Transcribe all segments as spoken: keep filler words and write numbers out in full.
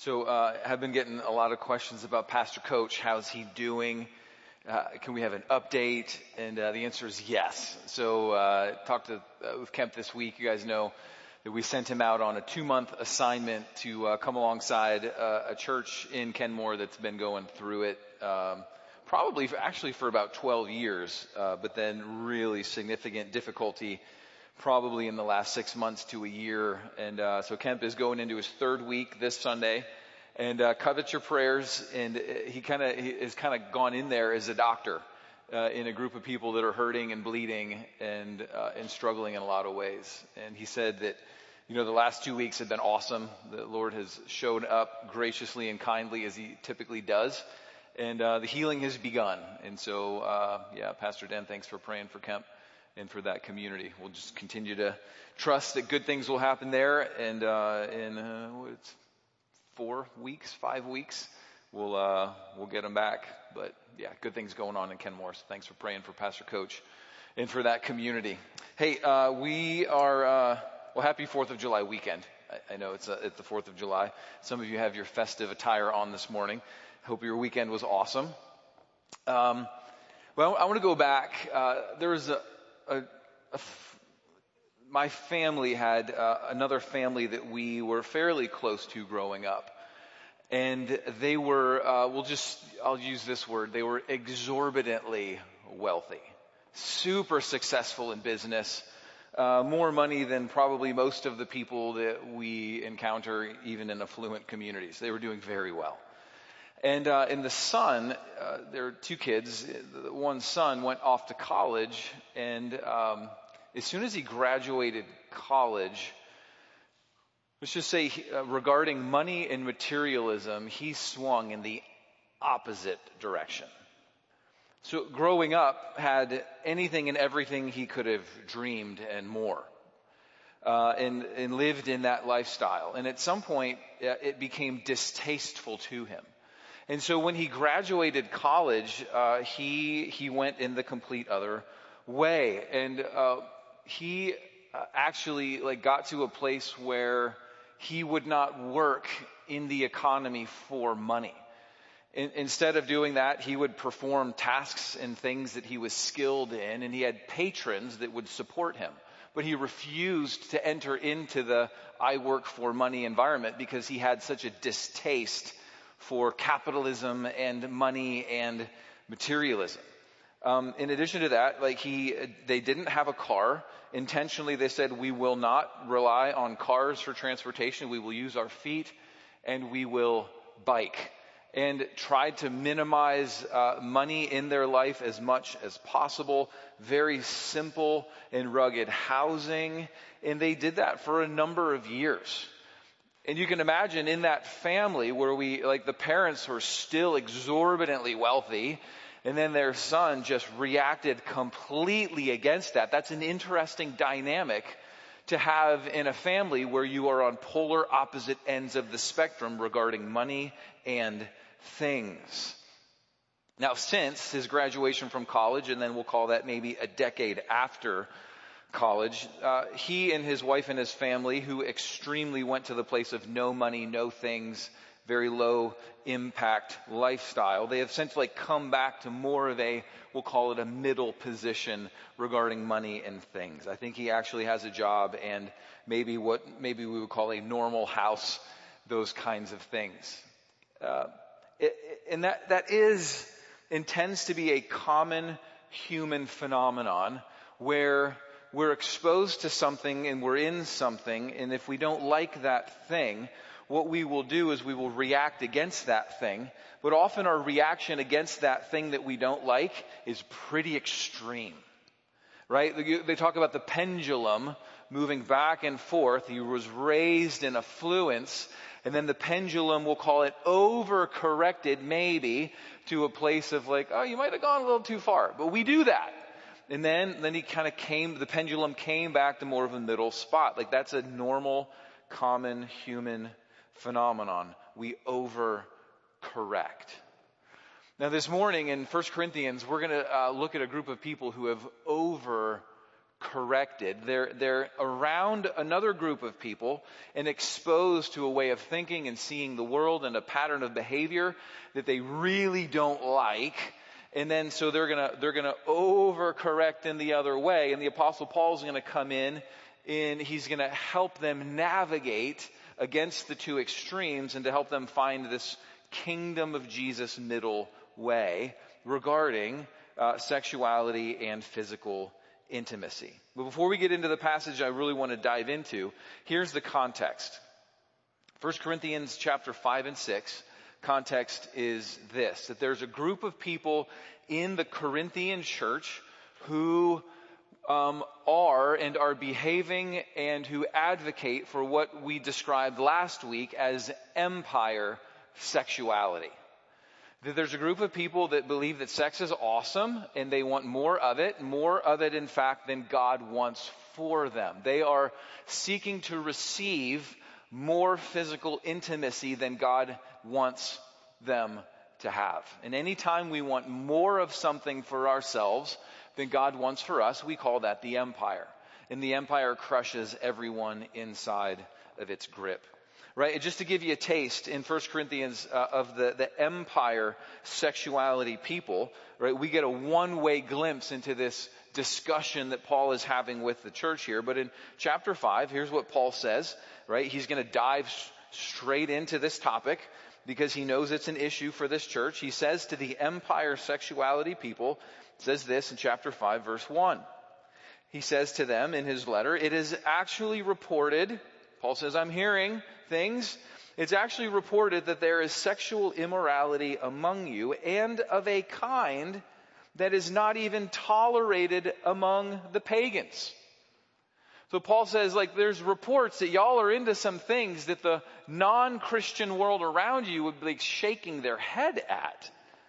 So uh, I've been getting a lot of questions about Pastor Coach. How's he doing? Uh, can we have an update? And uh, the answer is yes. So uh, talked to, uh, with Kemp this week. You guys know that we sent him out on a two-month assignment to uh, come alongside uh, a church in Kenmore that's been going through it um, probably for, actually for about twelve years, uh, but then really significant difficulty probably in the last six months to a year. And uh, so Kemp is going into his third week this Sunday. And uh, covet your prayers. And he kind of has kind of gone in there as a doctor uh, in a group of people that are hurting and bleeding and uh, and struggling in a lot of ways. And he said that, you know, the last two weeks have been awesome. The Lord has showed up graciously and kindly as he typically does. And uh, the healing has begun. And so, uh, yeah, Pastor Dan, thanks for praying for Kemp and for that community. We'll just continue to trust that good things will happen there. And uh, in uh, it's four weeks, five weeks, we'll uh, we'll get them back. But yeah, good things going on in Kenmore. So thanks for praying for Pastor Coach and for that community. Hey, uh, we are uh, well. Happy Fourth of July weekend. I, I know it's a, it's the Fourth of July. Some of you have your festive attire on this morning. Hope your weekend was awesome. Um, well, I want to go back. Uh, there was a A, a f- my family had uh, another family that we were fairly close to growing up. And they were, uh, we'll just, I'll use this word, they were exorbitantly wealthy. Super successful in business. Uh, more money than probably most of the people that we encounter even in affluent communities. They were doing very well. And uh, and the son, uh, there are two kids. The one son went off to college, and um, as soon as he graduated college, let's just say he, uh, regarding money and materialism, he swung in the opposite direction. So growing up, had anything and everything he could have dreamed and more, uh, and and lived in that lifestyle. And at some point, uh, it became distasteful to him. And so when he graduated college, uh, he he went in the complete other way, and uh, he uh, actually like got to a place where he would not work in the economy for money. In, instead of doing that, he would perform tasks and things that he was skilled in, and he had patrons that would support him. But he refused to enter into the I work for money environment because he had such a distaste for capitalism and money and materialism. Um, in addition to that, like he, they didn't have a car. Intentionally, they said, we will not rely on cars for transportation. We will use our feet and we will bike. And tried to minimize uh, money in their life as much as possible. Very simple and rugged housing. And they did that for a number of years. And you can imagine in that family where we, like the parents were still exorbitantly wealthy, and then their son just reacted completely against that. That's an interesting dynamic to have in a family where you are on polar opposite ends of the spectrum regarding money and things. Now, since his graduation from college, and then we'll call that maybe a decade after college, uh, he and his wife and his family, who extremely went to the place of no money, no things, very low impact lifestyle, they have essentially come back to more of a, we'll call it a middle position regarding money and things. I think he actually has a job and maybe what maybe we would call a normal house, those kinds of things. Uh, it, and that that is and tends to be a common human phenomenon where we're exposed to something and we're in something, and if we don't like that thing, what we will do is we will react against that thing. But often our reaction against that thing that we don't like is pretty extreme, right? They talk about the pendulum moving back and forth. He was raised in affluence, and then the pendulum, we'll call it overcorrected maybe to a place of like, oh, you might have gone a little too far. But we do that. And then, then he kind of came, the pendulum came back to more of a middle spot. Like that's a normal, common human phenomenon. We overcorrect. Now this morning in First Corinthians, we're going to uh, look at a group of people who have overcorrected. corrected. They're, they're around another group of people and exposed to a way of thinking and seeing the world and a pattern of behavior that they really don't like. And then so they're gonna, they're gonna overcorrect in the other way. And the Apostle Paul's gonna come in and he's gonna help them navigate against the two extremes and to help them find this kingdom of Jesus middle way regarding uh, sexuality and physical intimacy. But before we get into the passage I really want to dive into, here's the context. First Corinthians chapter five and six, context is this, that there's a group of people in the Corinthian church who um, are and are behaving and who advocate for what we described last week as empire sexuality. That there's a group of people that believe that sex is awesome and they want more of it, more of it in fact than God wants for them. They are seeking to receive more physical intimacy than God wants them to have. And anytime we want more of something for ourselves than God wants for us, we call that the empire. And the empire crushes everyone inside of its grip. Right? And just to give you a taste in First Corinthians uh, of the, the empire sexuality people, right? We get a one-way glimpse into this discussion that Paul is having with the church here. But in chapter five, here's what Paul says, right? He's going to dive s- straight into this topic because he knows it's an issue for this church. He says to the empire sexuality people, says this in chapter five, verse one. He says to them in his letter, it is actually reported, Paul says, I'm hearing things. It's actually reported that there is sexual immorality among you and of a kind that is not even tolerated among the pagans. So Paul says, like, there's reports that y'all are into some things that the non-Christian world around you would be like shaking their head at.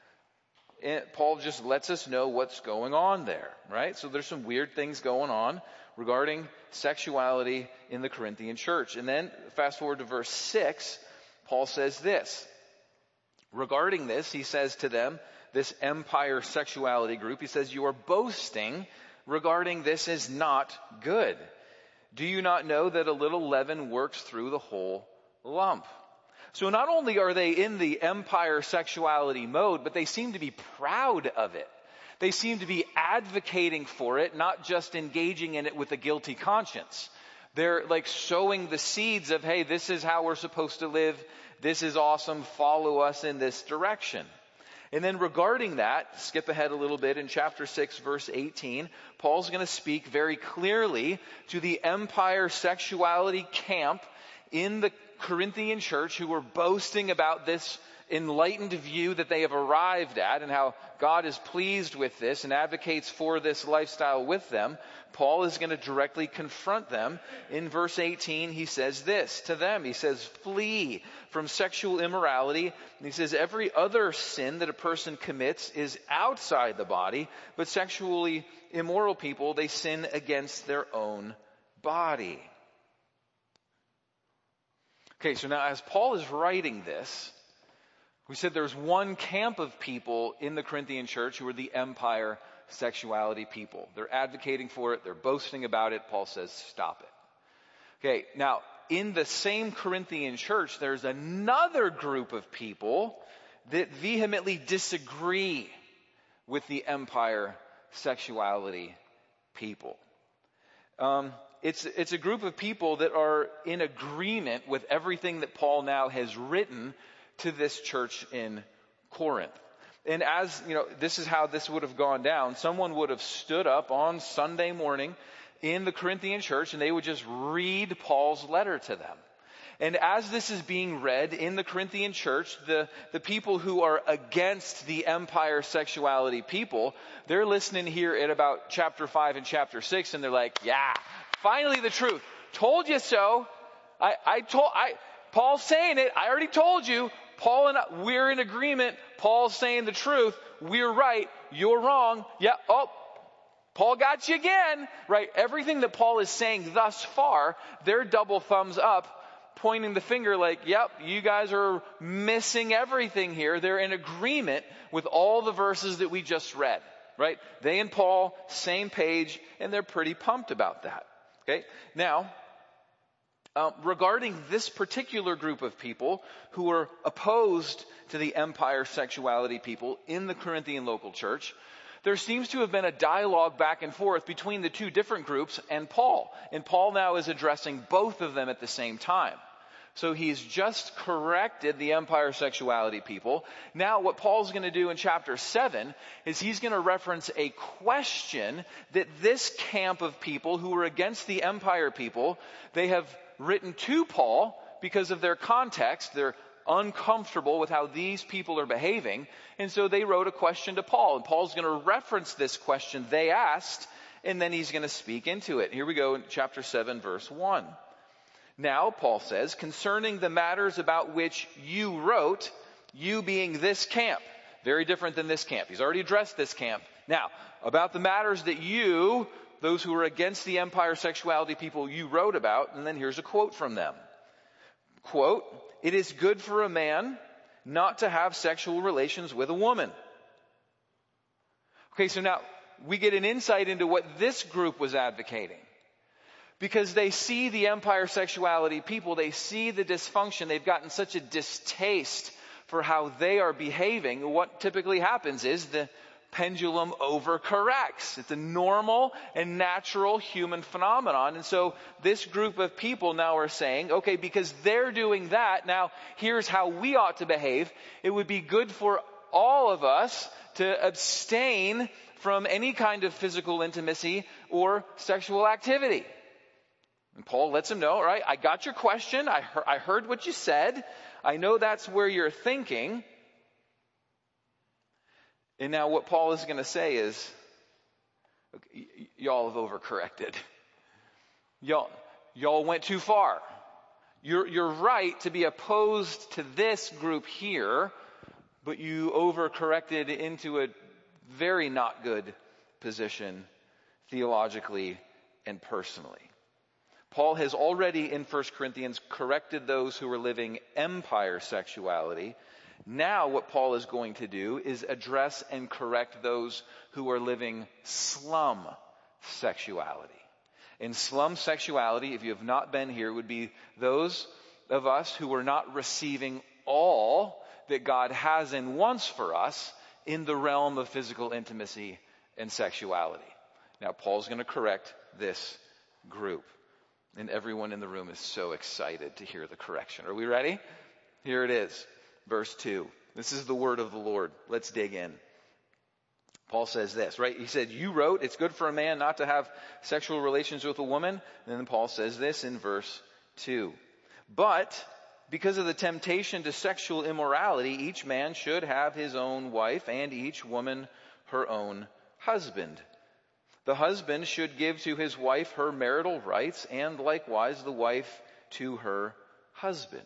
And Paul just lets us know what's going on there, right? So there's some weird things going on regarding sexuality in the Corinthian church. And then fast forward to verse six, Paul says this. Regarding this, he says to them, this empire sexuality group, he says, you are boasting regarding this is not good. Do you not know that a little leaven works through the whole lump? So not only are they in the empire sexuality mode, but they seem to be proud of it. They seem to be advocating for it, not just engaging in it with a guilty conscience. They're like sowing the seeds of, hey, this is how we're supposed to live. This is awesome. Follow us in this direction. And then regarding that, skip ahead a little bit in chapter six, verse eighteen, Paul's going to speak very clearly to the empire sexuality camp in the Corinthian church who were boasting about this enlightened view that they have arrived at and how God is pleased with this and advocates for this lifestyle with them. Paul is going to directly confront them. In verse eighteen, he says this to them. He says, flee from sexual immorality. And he says, every other sin that a person commits is outside the body, but sexually immoral people, they sin against their own body. Okay, so now as Paul is writing this, we said there's one camp of people in the Corinthian church who are the empire sexuality people. They're advocating for it. They're boasting about it. Paul says, stop it. Okay, now in the same Corinthian church, there's another group of people that vehemently disagree with the empire sexuality people. Um, it's, it's a group of people that are in agreement with everything that Paul now has written to this church in Corinth. And as, you know, this is how this would have gone down. Someone would have stood up on Sunday morning in the Corinthian church and they would just read Paul's letter to them. And as this is being read in the Corinthian church, the, the people who are against the empire sexuality people, they're listening here at about chapter five and chapter six and they're like, yeah, finally the truth. Told you so. I, I told, I, Paul's saying it. I already told you. Paul and I, we're in agreement. Paul's saying the truth. We're right. You're wrong. Yeah. Oh, Paul got you again. Right. Everything that Paul is saying thus far, they're double thumbs up, pointing the finger like, yep, you guys are missing everything here. They're in agreement with all the verses that we just read. right? They and Paul, same page, and they're pretty pumped about that. Okay? Now, uh, regarding this particular group of people who are opposed to the empire sexuality people in the Corinthian local church, there seems to have been a dialogue back and forth between the two different groups and Paul. And Paul now is addressing both of them at the same time. So he's just corrected the empire sexuality people. Now what Paul's going to do in chapter seven is he's going to reference a question that this camp of people who were against the empire people, they have written to Paul because of their context. They're uncomfortable with how these people are behaving. And so they wrote a question to Paul. And Paul's going to reference this question they asked, and then he's going to speak into it. Here we go in chapter seven, verse one. Now, Paul says, concerning the matters about which you wrote, you being this camp. Very different than this camp. He's already addressed this camp. Now, about the matters that you, those who are against the empire sexuality people, you wrote about, and then here's a quote from them. Quote, it is good for a man not to have sexual relations with a woman. Okay, so now we get an insight into what this group was advocating. Because they see the empire sexuality people, they see the dysfunction, they've gotten such a distaste for how they are behaving. What typically happens is the pendulum overcorrects. It's a normal and natural human phenomenon. And so this group of people now are saying, okay, because they're doing that, now here's how we ought to behave. It would be good for all of us to abstain from any kind of physical intimacy or sexual activity. And Paul lets him know, all right, I got your question. I heard, I heard what you said. I know that's where you're thinking. And now what Paul is going to say is, okay, y- y'all have overcorrected. Y'all, y'all went too far. You're, you're right to be opposed to this group here, but you overcorrected into a very not good position theologically and personally. Paul has already in First Corinthians corrected those who are living empire sexuality. Now what Paul is going to do is address and correct those who are living slum sexuality. In slum sexuality, if you have not been here, would be those of us who are not receiving all that God has and wants for us in the realm of physical intimacy and sexuality. Now Paul's going to correct this group. And everyone in the room is so excited to hear the correction. Are we ready? Here it is. Verse two. This is the word of the Lord. Let's dig in. Paul says this, right? He said, you wrote, it's good for a man not to have sexual relations with a woman. And then Paul says this in verse two. But because of the temptation to sexual immorality, each man should have his own wife and each woman her own husband. The husband should give to his wife her marital rights, and likewise the wife to her husband.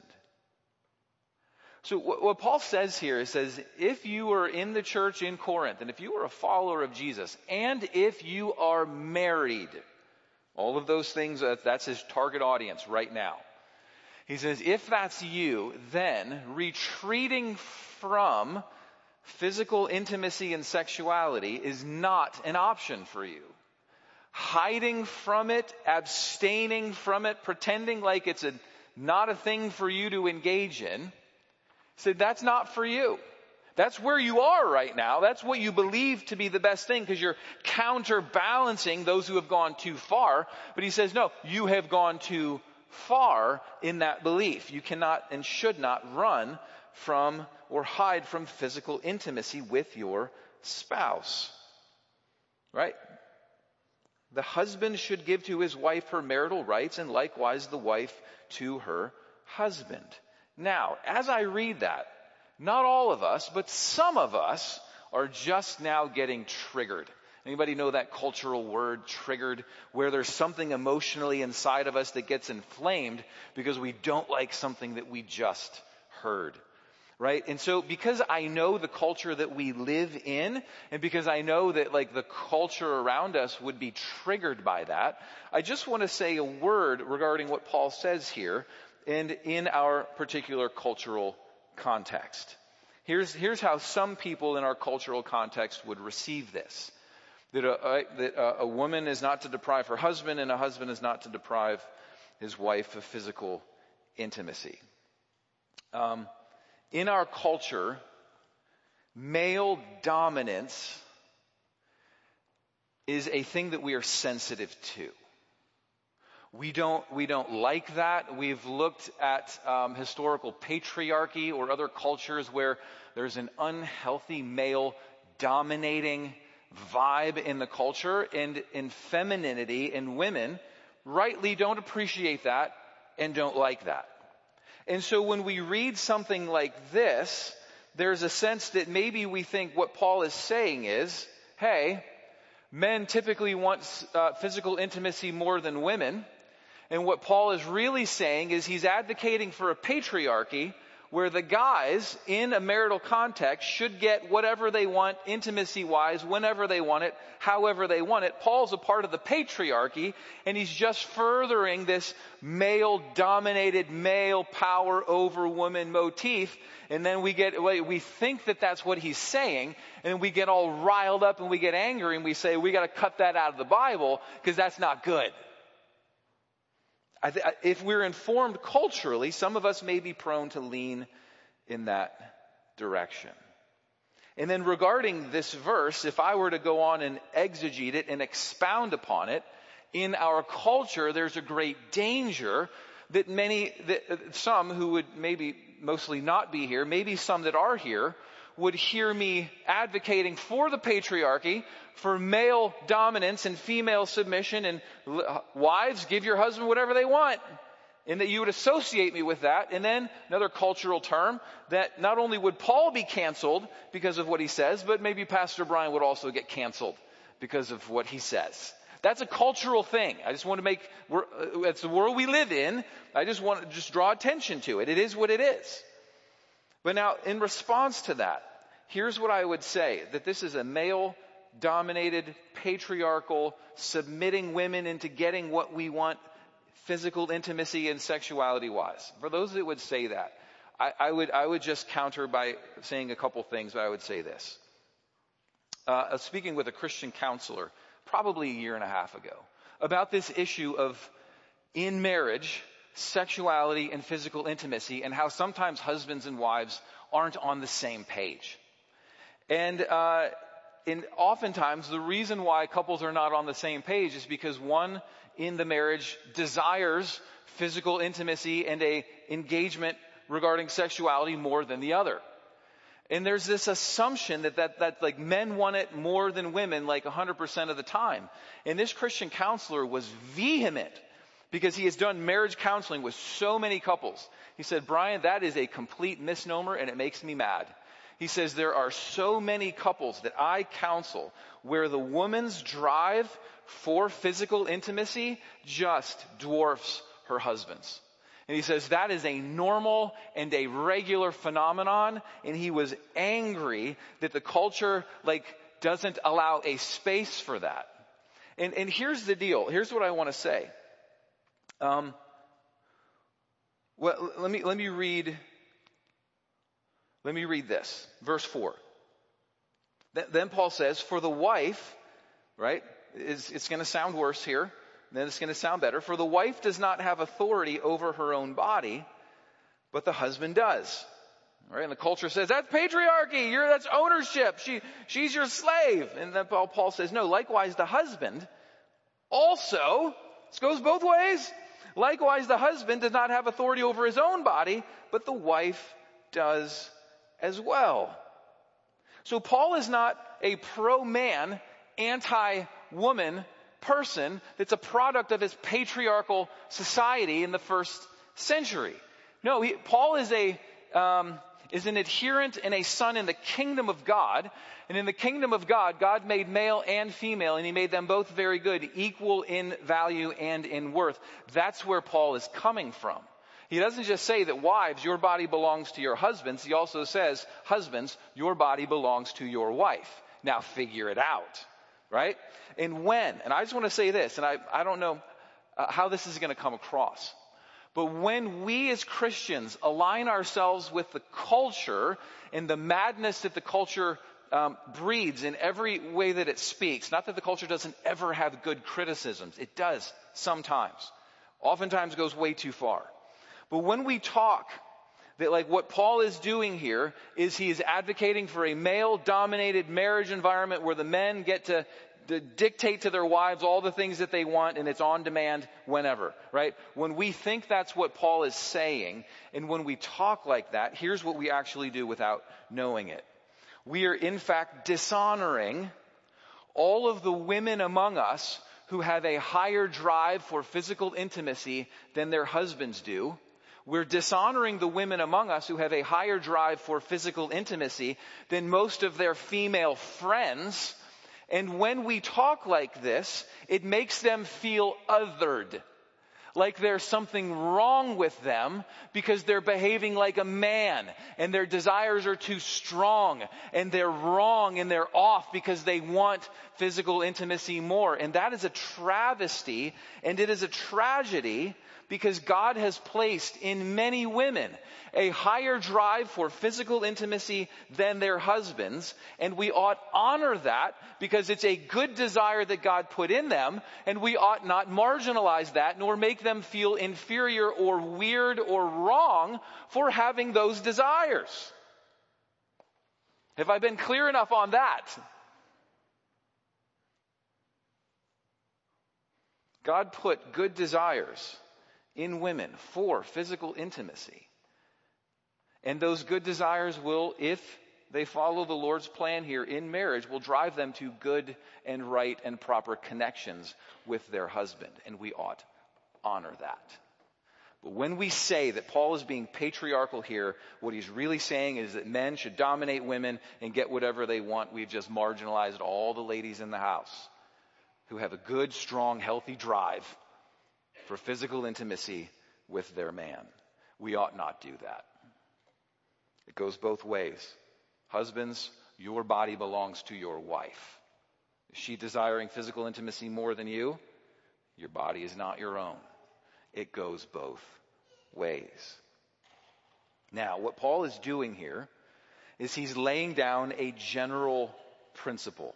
So what Paul says here is, says, if you are in the church in Corinth, and if you are a follower of Jesus, and if you are married, all of those things, that's his target audience right now. He says, if that's you, then retreating from physical intimacy and sexuality is not an option for you. Hiding from it, abstaining from it, pretending like it's a, not a thing for you to engage in, said that's not for you. That's where you are right now. That's what you believe to be the best thing because you're counterbalancing those who have gone too far. But he says, no, you have gone too far in that belief. You cannot and should not run from or hide from physical intimacy with your spouse. Right? The husband should give to his wife her marital rights and likewise the wife to her husband. Now, as I read that, not all of us, but some of us are just now getting triggered. Anybody know that cultural word, triggered, where there's something emotionally inside of us that gets inflamed because we don't like something that we just heard? Right? And so because I know the culture that we live in, and because I know that like the culture around us would be triggered by that, I just want to say a word regarding what Paul says here and in our particular cultural context. Here's, here's how some people in our cultural context would receive this. that a, that a, a woman is not to deprive her husband, and a husband is not to deprive his wife of physical intimacy. Um, in our culture, male dominance is a thing that we are sensitive to. We don't, we don't like that. We've looked at um, historical patriarchy or other cultures where there's an unhealthy male dominating vibe in the culture, and in femininity, and women rightly don't appreciate that and don't like that. And so when we read something like this, there's a sense that maybe we think what Paul is saying is, hey, men typically want uh, physical intimacy more than women. And what Paul is really saying is he's advocating for a patriarchy where the guys in a marital context should get whatever they want intimacy-wise, whenever they want it, however they want it. Paul's a part of the patriarchy, and he's just furthering this male-dominated, male power over woman motif. And then we get, we think that that's what he's saying, and we get all riled up and we get angry and we say, we got to cut that out of the Bible because that's not good. I th- if we're informed culturally, some of us may be prone to lean in that direction. And then regarding this verse, if I were to go on and exegete it and expound upon it, in our culture there's a great danger that many, that some who would maybe mostly not be here, maybe some that are here, would hear me advocating for the patriarchy, for male dominance and female submission, and wives, give your husband whatever they want. And that you would associate me with that. And then another cultural term, that not only would Paul be canceled because of what he says, but maybe Pastor Brian would also get canceled because of what he says. That's a cultural thing. I just want to make, we're, uh, it's the world we live in. I just want to just draw attention to it. It is what it is. But now, in response to that, here's what I would say, that this is a male-dominated, patriarchal, submitting women into getting what we want, physical intimacy and sexuality-wise. For those that would say that, I, I would I would just counter by saying a couple things, but I would say this. Uh, I was speaking with a Christian counselor probably a year and a half ago about this issue of, in marriage, sexuality and physical intimacy, and how sometimes husbands and wives aren't on the same page. And, uh, and oftentimes the reason why couples are not on the same page is because one in the marriage desires physical intimacy and a engagement regarding sexuality more than the other. And there's this assumption that, that, that like men want it more than women like one hundred percent of the time. And this Christian counselor was vehement, because he has done marriage counseling with so many couples. He said, Brian, that is a complete misnomer and it makes me mad. He says, there are so many couples that I counsel where the woman's drive for physical intimacy just dwarfs her husband's. And he says that is a normal and a regular phenomenon. And he was angry that the culture like doesn't allow a space for that. And, and here's the deal. Here's what I want to say. Um, well, let me, let me read, let me read this. Verse four. Th- then Paul says, for the wife, right, is, it's going to sound worse here. Then it's going to sound better. For the wife does not have authority over her own body, but the husband does. All right, and the culture says, that's patriarchy. You're, that's ownership. She, she's your slave. And then Paul, Paul says, no, likewise the husband also, this goes both ways. Likewise, the husband does not have authority over his own body, but the wife does as well. So Paul is not a pro-man, anti-woman person that's a product of his patriarchal society in the first century. No, he, Paul is a um, is an adherent and a son in the kingdom of God. And in the kingdom of God, God made male and female, and he made them both very good, equal in value and in worth. That's where Paul is coming from. He doesn't just say that wives, your body belongs to your husbands. He also says, husbands, your body belongs to your wife. Now figure it out, right? And when, and I just want to say this, and I, I don't know uh, how this is going to come across. But when we as Christians align ourselves with the culture and the madness that the culture um, breeds in every way that it speaks. Not that the culture doesn't ever have good criticisms. It does sometimes. Oftentimes goes way too far. But when we talk that like what Paul is doing here is he is advocating for a male-dominated marriage environment where the men get to, to dictate to their wives all the things that they want and it's on demand whenever, right? When we think that's what Paul is saying and when we talk like that, here's what we actually do without knowing it. We are in fact dishonoring all of the women among us who have a higher drive for physical intimacy than their husbands do. We're dishonoring the women among us who have a higher drive for physical intimacy than most of their female friends. And when we talk like this, it makes them feel othered. Like there's something wrong with them because they're behaving like a man and their desires are too strong and they're wrong and they're off because they want physical intimacy more. And that is a travesty and it is a tragedy because God has placed in many women a higher drive for physical intimacy than their husbands. And we ought honor that because it's a good desire that God put in them. And we ought not marginalize that nor make them feel inferior or weird or wrong for having those desires. Have I been clear enough on that? God put good desires in women for physical intimacy. And those good desires will, if they follow the Lord's plan here in marriage, will drive them to good and right and proper connections with their husband. And we ought honor that. But when we say that Paul is being patriarchal here, what he's really saying is that men should dominate women and get whatever they want. We've just marginalized all the ladies in the house who have a good, strong, healthy drive for physical intimacy with their man. We ought not do that. It goes both ways. Husbands, your body belongs to your wife. Is she desiring physical intimacy more than you? Your body is not your own. It goes both ways. Now, what Paul is doing here is he's laying down a general principle.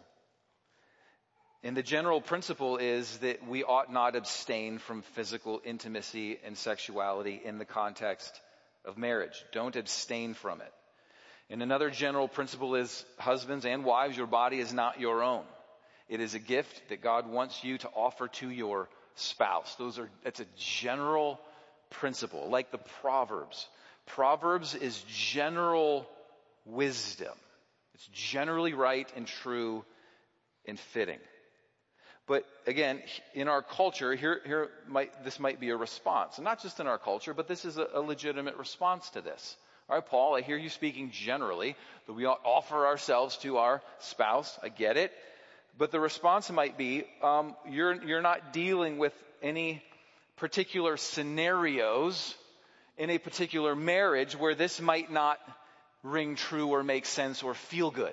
And the general principle is that we ought not abstain from physical intimacy and sexuality in the context of marriage. Don't abstain from it. And another general principle is, husbands and wives, your body is not your own. It is a gift that God wants you to offer to your spouse. Those are, that's a general principle, like the Proverbs. Proverbs is general wisdom. It's generally right and true and fitting. But again, in our culture, here, here might, this might be a response. And not just in our culture, but this is a, a legitimate response to this. All right, Paul, I hear you speaking generally that we ought offer ourselves to our spouse. I get it. But the response might be, um, you're, you're not dealing with any particular scenarios in a particular marriage where this might not ring true or make sense or feel good.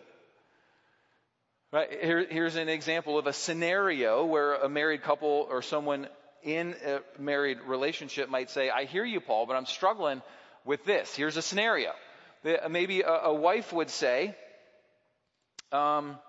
Right? Here, here's an example of a scenario where a married couple or someone in a married relationship might say, I hear you, Paul, but I'm struggling with this. Here's a scenario. Maybe a, a wife would say, um,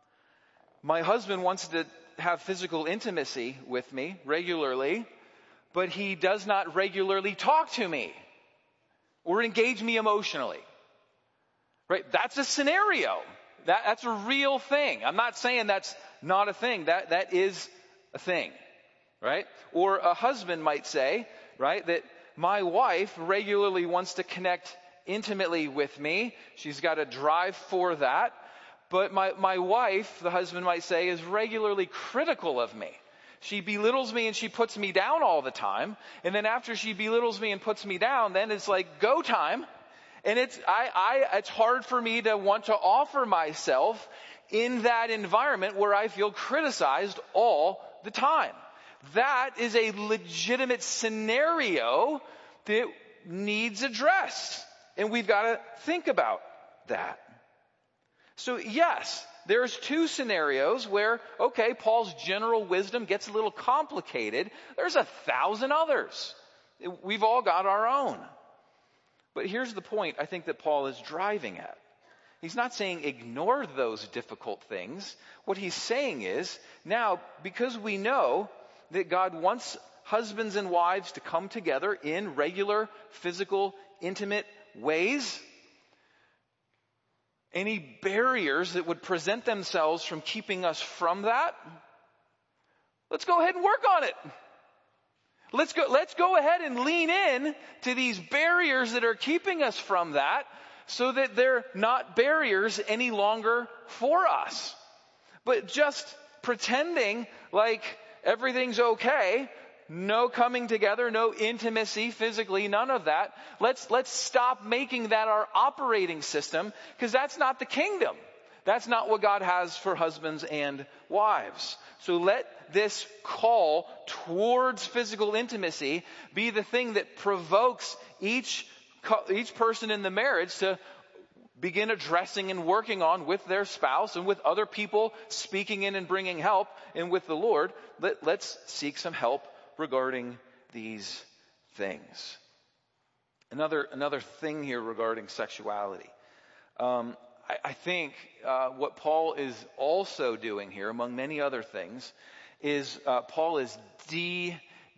my husband wants to have physical intimacy with me regularly, but he does not regularly talk to me or engage me emotionally. Right? That's a scenario. That, that's a real thing. I'm not saying that's not a thing. That, that is a thing, right? Or a husband might say, right, that my wife regularly wants to connect intimately with me. She's got a drive for that. But my, my wife, the husband might say, is regularly critical of me. She belittles me and she puts me down all the time. And then after she belittles me and puts me down, then it's like go time. And it's, I, I, it's hard for me to want to offer myself in that environment where I feel criticized all the time. That is a legitimate scenario that needs addressed. And we've got to think about that. So yes, there's two scenarios where, okay, Paul's general wisdom gets a little complicated. There's a thousand others. We've all got our own. But here's the point I think that Paul is driving at. He's not saying ignore those difficult things. What he's saying is, now, because we know that God wants husbands and wives to come together in regular, physical, intimate ways, any barriers that would present themselves from keeping us from that, let's go ahead and work on it. Let's go, let's go ahead and lean in to these barriers that are keeping us from that, so that they're not barriers any longer for us. But just pretending like everything's okay, no coming together, no intimacy physically, none of that. Let's, let's stop making that our operating system, because that's not the kingdom. That's not what God has for husbands and wives. So let this call towards physical intimacy be the thing that provokes each each person in the marriage to begin addressing and working on with their spouse and with other people speaking in and bringing help, and with the Lord. Let, let's seek some help regarding these things. Another, another thing here regarding sexuality. Um, I, I think uh, what Paul is also doing here, among many other things, is uh, Paul is de,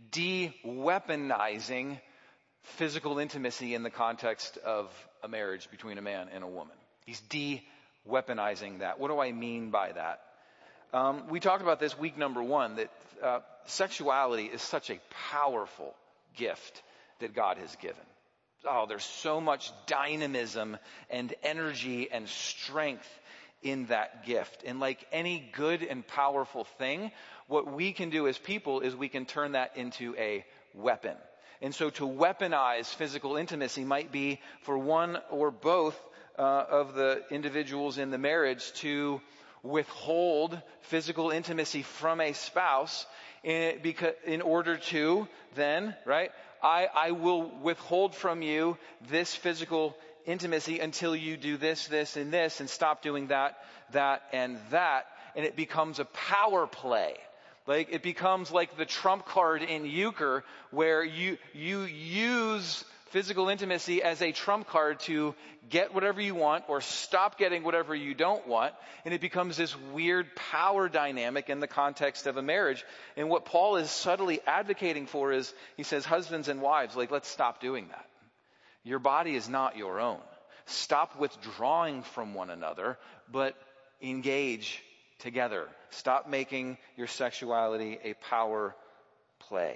de-weaponizing physical intimacy in the context of a marriage between a man and a woman. He's de-weaponizing that. What do I mean by that? Um, we talked about this week number one, that uh, sexuality is such a powerful gift that God has given. Oh, there's so much dynamism and energy and strength in that gift. And like any good and powerful thing, what we can do as people is we can turn that into a weapon. And so to weaponize physical intimacy might be for one or both uh, of the individuals in the marriage to withhold physical intimacy from a spouse in, because, in order to then, right, I, I will withhold from you this physical intimacy until you do this, this, and this, and stop doing that, that, and that. And it becomes a power play. Like, it becomes like the trump card in euchre, where you, you use physical intimacy as a trump card to get whatever you want or stop getting whatever you don't want. And it becomes this weird power dynamic in the context of a marriage. And what Paul is subtly advocating for is, he says, husbands and wives, like, let's stop doing that. Your body is not your own. Stop withdrawing from one another, but engage together. Stop making your sexuality a power play.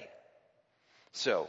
So,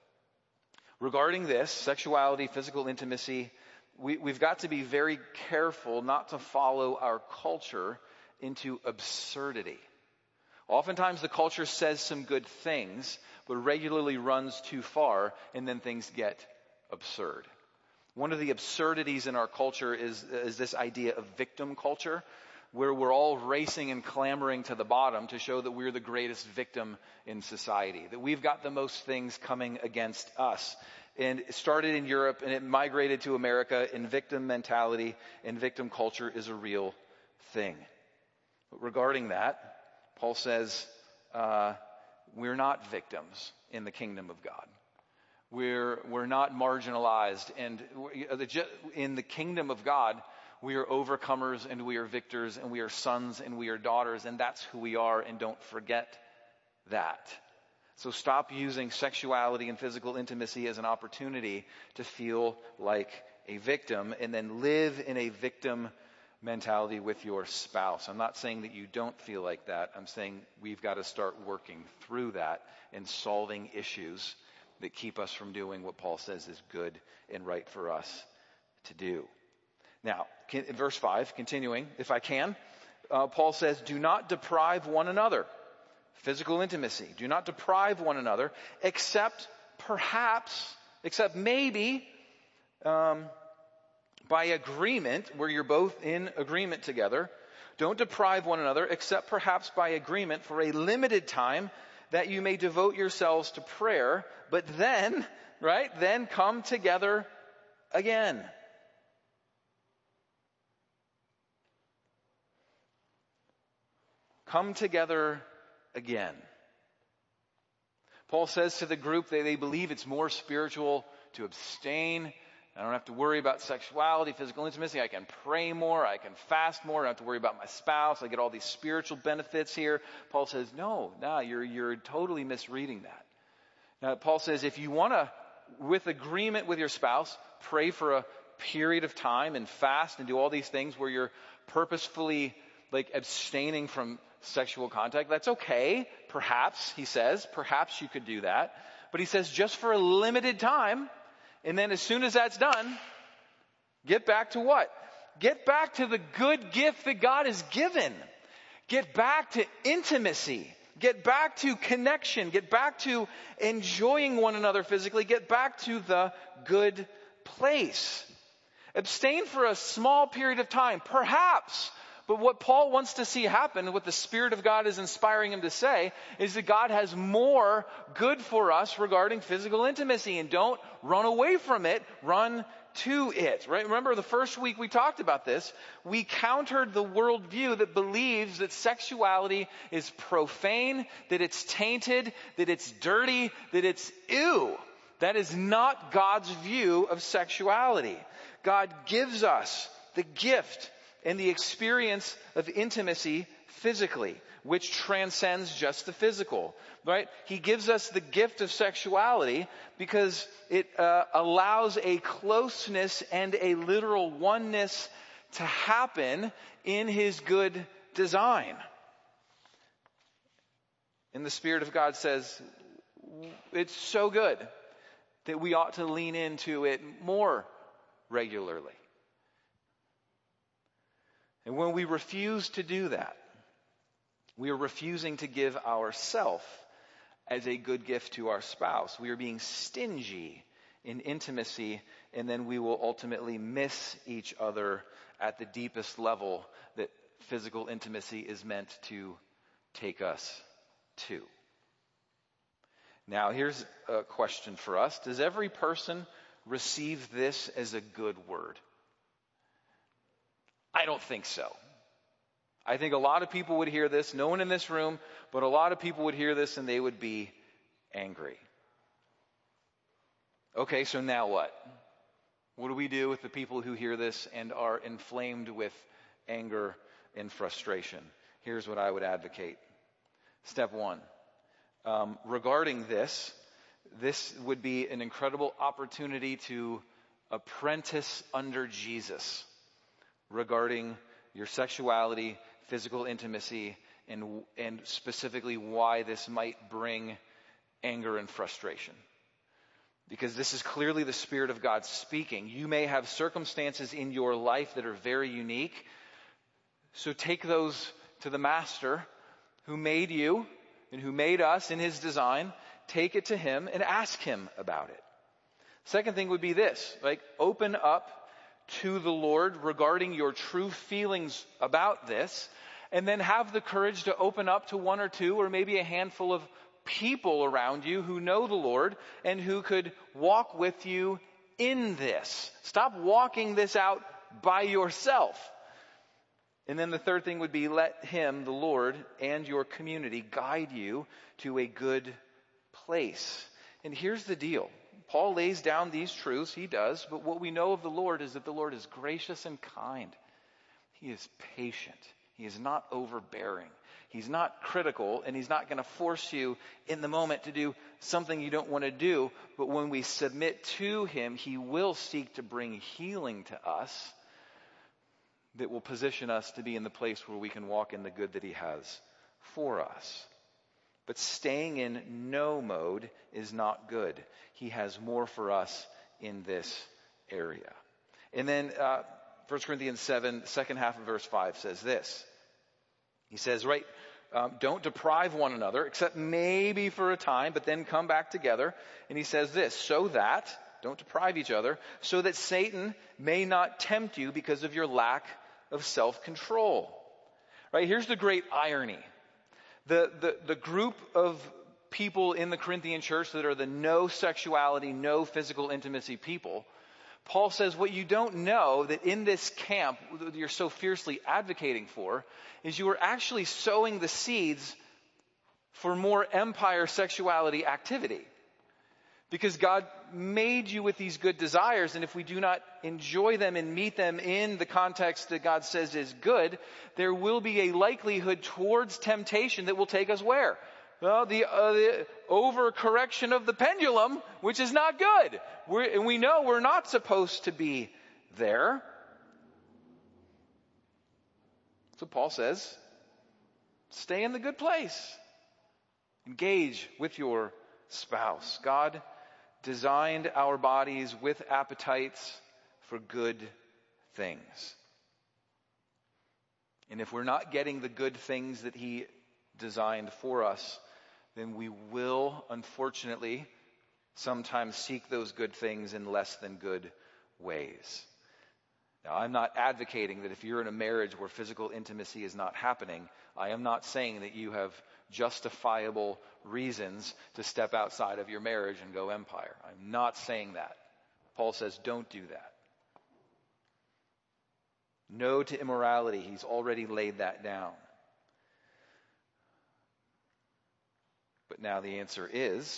regarding this, sexuality, physical intimacy, we, we've got to be very careful not to follow our culture into absurdity. Oftentimes the culture says some good things, but regularly runs too far, and then things get absurd. One of the absurdities in our culture is, is this idea of victim culture, where we're all racing and clamoring to the bottom to show that we're the greatest victim in society, that we've got the most things coming against us. And it started in Europe and it migrated to America, and victim mentality and victim culture is a real thing. But regarding that, Paul says, uh, we're not victims in the kingdom of God. We're, we're not marginalized. And in the kingdom of God, we are overcomers and we are victors and we are sons and we are daughters, and that's who we are, and don't forget that. So stop using sexuality and physical intimacy as an opportunity to feel like a victim and then live in a victim mentality with your spouse. I'm not saying that you don't feel like that. I'm saying we've got to start working through that and solving issues that keep us from doing what Paul says is good and right for us to do. Now, in verse five, continuing, if I can, uh, Paul says, do not deprive one another. Physical intimacy. Do not deprive one another, except perhaps, except maybe, um, by agreement, where you're both in agreement together. Don't deprive one another, except perhaps by agreement for a limited time, that you may devote yourselves to prayer, but then, right, then come together again. Come together again. Paul says to the group that they believe it's more spiritual to abstain I don't have to worry about sexuality, physical intimacy. I can pray more. I can fast more. I don't have to worry about my spouse. I get all these spiritual benefits here. Paul says, no, no, you're, you're totally misreading that. Now, Paul says, if you want to, with agreement with your spouse, pray for a period of time and fast and do all these things where you're purposefully like abstaining from sexual contact, that's okay. Perhaps, he says, perhaps you could do that. But he says just for a limited time. And then as soon as that's done, get back to what? Get back to the good gift that God has given. Get back to intimacy. Get back to connection. Get back to enjoying one another physically. Get back to the good place. Abstain for a small period of time, perhaps. But what Paul wants to see happen, what the Spirit of God is inspiring him to say, is that God has more good for us regarding physical intimacy. And don't run away from it, run to it. Right? Remember the first week we talked about this, we countered the worldview that believes that sexuality is profane, that it's tainted, that it's dirty, that it's ew. That is not God's view of sexuality. God gives us the gift and the experience of intimacy physically, which transcends just the physical, right? He gives us the gift of sexuality because it uh, allows a closeness and a literal oneness to happen in His good design. And the Spirit of God says, it's so good that we ought to lean into it more regularly. And when we refuse to do that, we are refusing to give ourselves as a good gift to our spouse. We are being stingy in intimacy, and then we will ultimately miss each other at the deepest level that physical intimacy is meant to take us to. Now, here's a question for us. Does every person receive this as a good word? I don't think so. I think a lot of people would hear this, no one in this room, but a lot of people would hear this and they would be angry. Okay, so now what? What do we do with the people who hear this and are inflamed with anger and frustration? Here's what I would advocate. Step one, um, regarding this, this would be an incredible opportunity to apprentice under Jesus regarding your sexuality, physical intimacy, and and specifically why this might bring anger and frustration. Because this is clearly the Spirit of God speaking. You may have circumstances in your life that are very unique. So take those to the Master who made you and who made us in His design. Take it to Him and ask Him about it. Second thing would be this, like open up to the Lord regarding your true feelings about this, and then have the courage to open up to one or two or maybe a handful of people around you who know the Lord and who could walk with you in this. Stop walking this out by yourself. And then the third thing would be let Him, the Lord, and your community guide you to a good place. And here's the deal. Paul lays down these truths, he does, but what we know of the Lord is that the Lord is gracious and kind. He is patient. He is not overbearing. He's not critical, and He's not going to force you in the moment to do something you don't want to do. But when we submit to Him, He will seek to bring healing to us that will position us to be in the place where we can walk in the good that He has for us. But staying in no mode is not good. He has more for us in this area. And then uh, First Corinthians seven, second half of verse five says this. He says, right, um, don't deprive one another, except maybe for a time, but then come back together. And he says this, so that, don't deprive each other, so that Satan may not tempt you because of your lack of self-control. Right, here's the great irony. The, the, the group of people in the Corinthian church that are the no sexuality, no physical intimacy people, Paul says what you don't know that in this camp that you're so fiercely advocating for is you are actually sowing the seeds for more empire sexuality activity. Because God made you with these good desires, and if we do not enjoy them and meet them in the context that God says is good, there will be a likelihood towards temptation that will take us where? Well, the, uh, the overcorrection of the pendulum, which is not good. We're, and we know we're not supposed to be there. So Paul says, stay in the good place. Engage with your spouse. God designed our bodies with appetites for good things. And if we're not getting the good things that he designed for us, then we will, unfortunately, sometimes seek those good things in less than good ways. Now, I'm not advocating that if you're in a marriage where physical intimacy is not happening, I am not saying that you have justifiable reasons to step outside of your marriage and go empire. I'm not saying that. Paul says, don't do that. No to immorality. He's already laid that down. But now the answer is,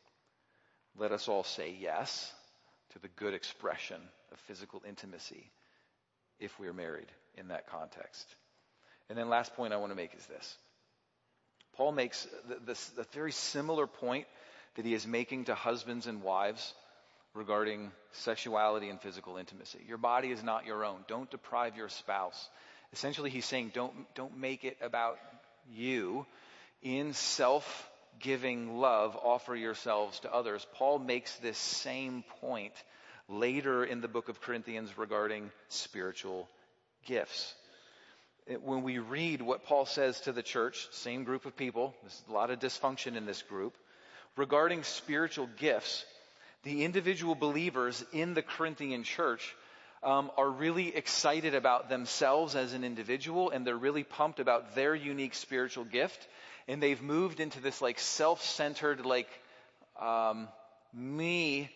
let us all say yes to the good expression of physical intimacy if we're married in that context. And then last point I want to make is this. Paul makes this a very similar point that he is making to husbands and wives regarding sexuality and physical intimacy. Your body is not your own. Don't deprive your spouse. Essentially, he's saying don't, don't make it about you. In self-giving love, offer yourselves to others. Paul makes this same point later in the book of Corinthians regarding spiritual gifts. When we read what Paul says to the church, same group of people, there's a lot of dysfunction in this group, regarding spiritual gifts, the individual believers in the Corinthian church um, are really excited about themselves as an individual, and they're really pumped about their unique spiritual gift, and they've moved into this like self-centered, like um, me,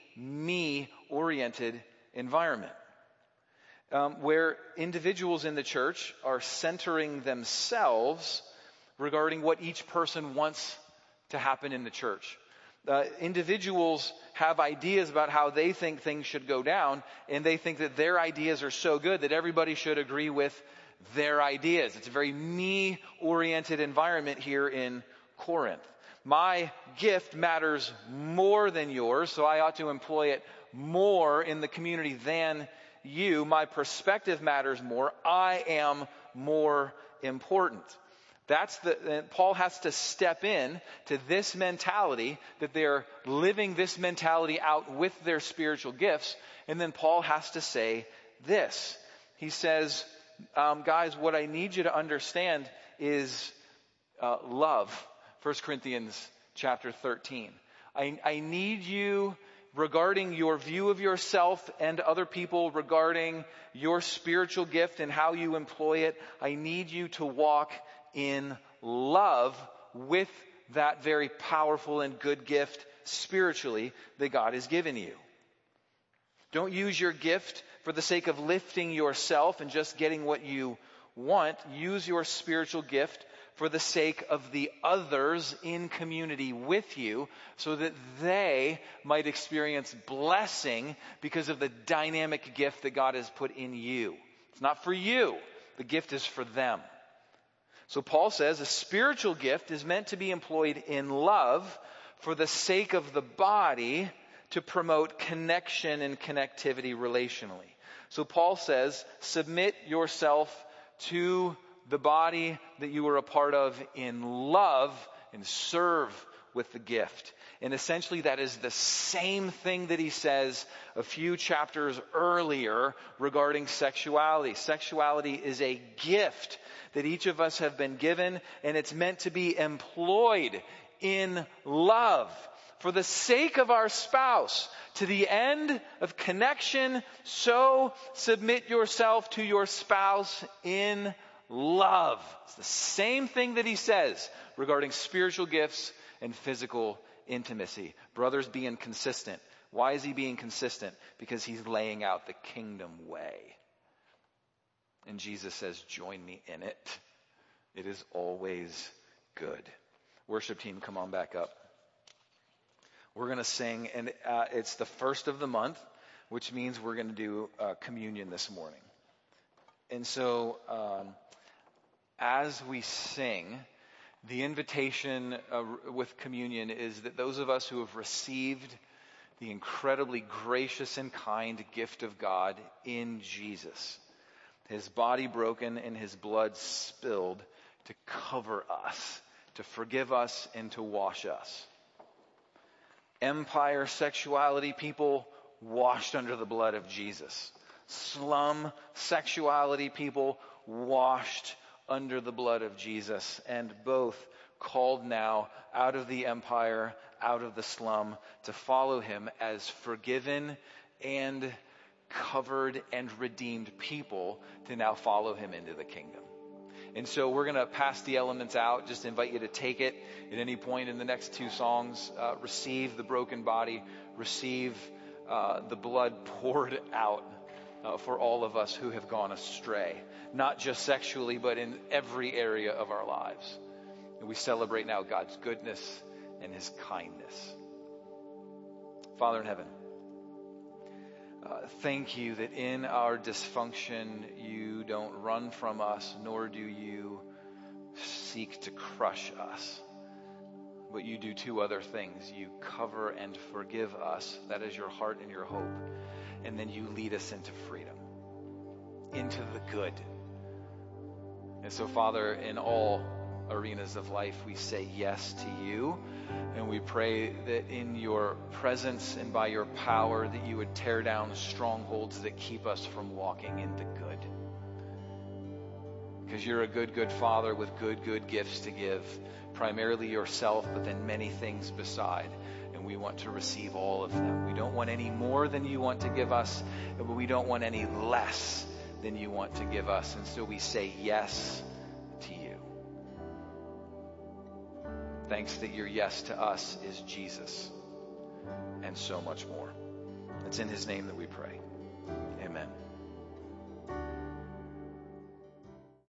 me-oriented environment. Um, where individuals in the church are centering themselves regarding what each person wants to happen in the church. Uh, individuals have ideas about how they think things should go down, and they think that their ideas are so good that everybody should agree with their ideas. It's a very me-oriented environment here in Corinth. My gift matters more than yours, so I ought to employ it more in the community than you. My perspective matters more. I am more important. That's the, Paul has to step in to this mentality, that they're living this mentality out with their spiritual gifts. And then Paul has to say this. He says, um, guys, what I need you to understand is uh, love. First Corinthians chapter thirteen. I, I need you regarding your view of yourself and other people, regarding your spiritual gift and how you employ it. I need you to walk in love with that very powerful and good gift spiritually that God has given you. Don't use your gift for the sake of lifting yourself and just getting what you want. Use your spiritual gift for the sake of the others in community with you, so that they might experience blessing because of the dynamic gift that God has put in you. It's not for you. The gift is for them. So Paul says a spiritual gift is meant to be employed in love for the sake of the body, to promote connection and connectivity relationally. So Paul says, submit yourself to the body that you were a part of in love, and serve with the gift. And essentially that is the same thing that he says a few chapters earlier regarding sexuality. Sexuality is a gift that each of us have been given, and it's meant to be employed in love for the sake of our spouse, to the end of connection. So submit yourself to your spouse in love. It's the same thing that he says regarding spiritual gifts and physical intimacy. Brothers, being consistent. Why is he being consistent? Because he's laying out the kingdom way. And Jesus says, join me in it. It is always good. Worship team, come on back up. We're going to sing, and uh, it's the first of the month, which means we're going to do uh, communion this morning. And so um, as we sing, the invitation uh, with communion is that those of us who have received the incredibly gracious and kind gift of God in Jesus, his body broken and his blood spilled to cover us, to forgive us, and to wash us. Empire sexuality people washed under the blood of Jesus. Slum sexuality people washed under the blood of Jesus, and both called now out of the empire, out of the slum, to follow him as forgiven and covered and redeemed people, to now follow him into the kingdom. And so we're going to pass the elements out. Just invite you to take it at any point in the next two songs. Uh, receive the broken body. Receive uh, the blood poured out uh, for all of us who have gone astray. Not just sexually, but in every area of our lives. And we celebrate now God's goodness and his kindness. Father in heaven, Uh, thank you that in our dysfunction, you don't run from us, nor do you seek to crush us. But you do two other things. You cover and forgive us. That is your heart and your hope. And then you lead us into freedom, into the good. And so, Father, in all arenas of life, we say yes to you. And we pray that in your presence and by your power that you would tear down strongholds that keep us from walking into good. Because you're a good, good Father with good, good gifts to give. Primarily yourself, but then many things beside. And we want to receive all of them. We don't want any more than you want to give us, but we don't want any less than you want to give us. And so we say yes to you. Thanks that your yes to us is Jesus and so much more. It's in his name that we pray.